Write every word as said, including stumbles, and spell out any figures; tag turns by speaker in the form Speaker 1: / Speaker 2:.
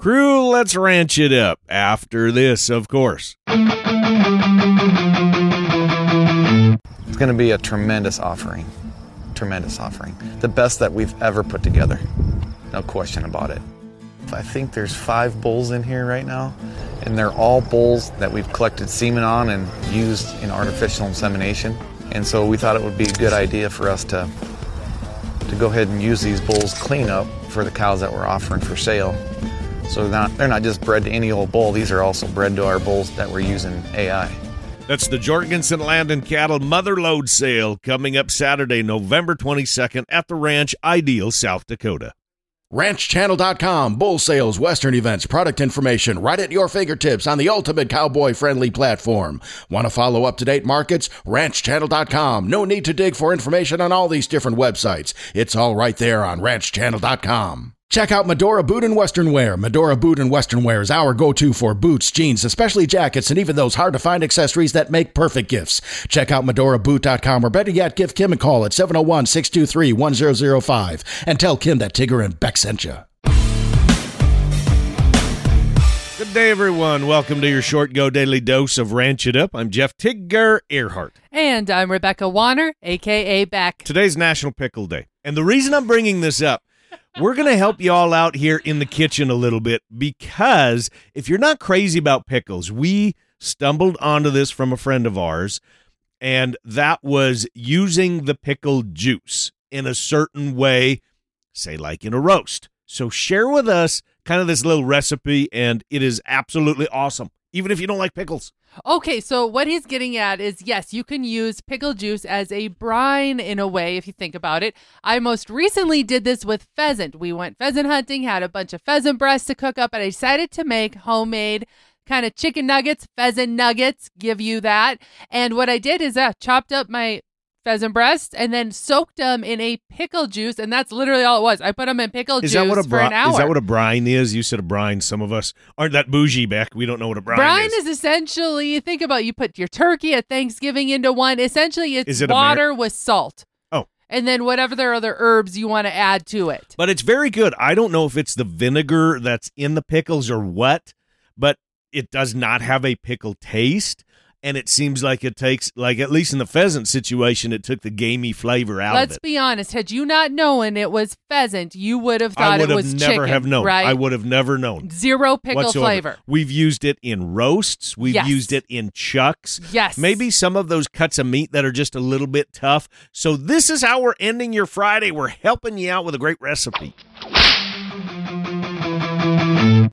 Speaker 1: Crew, let's ranch it up after this, of course.
Speaker 2: It's going to be a tremendous offering. Tremendous offering. The best that we've ever put together. No question about it. I think there's five bulls in here right now, and they're all bulls that we've collected semen on and used in artificial insemination. And so we thought it would be a good idea for us to to go ahead and use these bulls clean up for the cows that we're offering for sale. So they're not, they're not just bred to any old bull. These are also bred to our bulls that we're using A I.
Speaker 1: That's the Jorgensen Land and Cattle Mother Load Sale coming up Saturday, November twenty-second at the Ranch Ideal, South Dakota.
Speaker 3: ranch channel dot com, bull sales, western events, product information, right at your fingertips on the ultimate cowboy-friendly platform. Want to follow up-to-date markets? ranch channel dot com. No need to dig for information on all these different websites. It's all right there on ranch channel dot com. Check out Medora Boot and Western Wear. Medora Boot and Western Wear is our go-to for boots, jeans, especially jackets, and even those hard-to-find accessories that make perfect gifts. Check out medora boot dot com, or better yet, give Kim a call at seven oh one, six two three, one oh oh five and tell Kim that Tigger and Beck sent you.
Speaker 1: Good day, everyone. Welcome to your Short Go Daily Dose of Ranch It Up. I'm Jeff Tigger Earhart.
Speaker 4: And I'm Rebecca Warner, a k a. Beck.
Speaker 1: Today's National Pickle Day. And the reason I'm bringing this up, we're going to help you all out here in the kitchen a little bit, because if you're not crazy about pickles, we stumbled onto this from a friend of ours, and that was using the pickle juice in a certain way, say like in a roast. So share with us kind of this little recipe, and it is absolutely awesome, even if you don't like pickles.
Speaker 4: Okay, so what he's getting at is, yes, you can use pickle juice as a brine in a way, if you think about it. I most recently did this with pheasant. We went pheasant hunting, had a bunch of pheasant breasts to cook up, and I decided to make homemade kind of chicken nuggets, pheasant nuggets, give you that. And what I did is I uh, chopped up my pheasant breasts and then soaked them in a pickle juice, and that's literally all it was. I put them in pickle
Speaker 1: is
Speaker 4: juice
Speaker 1: that what a
Speaker 4: for
Speaker 1: bri-
Speaker 4: an hour.
Speaker 1: Is that what a brine is? You said a brine. Some of us aren't that bougie, Beck. We don't know what a brine,
Speaker 4: brine
Speaker 1: is.
Speaker 4: Brine is essentially, think about, you put your turkey at Thanksgiving into one. Essentially, it's
Speaker 1: it
Speaker 4: water
Speaker 1: Amer-
Speaker 4: with salt.
Speaker 1: Oh.
Speaker 4: And then whatever their other herbs you want to add to it.
Speaker 1: But it's very good. I don't know if it's the vinegar that's in the pickles or what, but it does not have a pickle taste. And it seems like it takes, like at least in the pheasant situation, it took the gamey flavor out
Speaker 4: Let's
Speaker 1: of it.
Speaker 4: be honest. Had you not known it was pheasant, you would have thought it was chicken.
Speaker 1: I would have never have known.
Speaker 4: Right?
Speaker 1: I would have never known.
Speaker 4: Zero pickle
Speaker 1: whatsoever.
Speaker 4: flavor.
Speaker 1: We've used it in roasts. We've
Speaker 4: yes.
Speaker 1: used it in chucks.
Speaker 4: Yes.
Speaker 1: Maybe some of those cuts of meat that are just a little bit tough. So this is how we're ending your Friday. We're helping you out with a great recipe.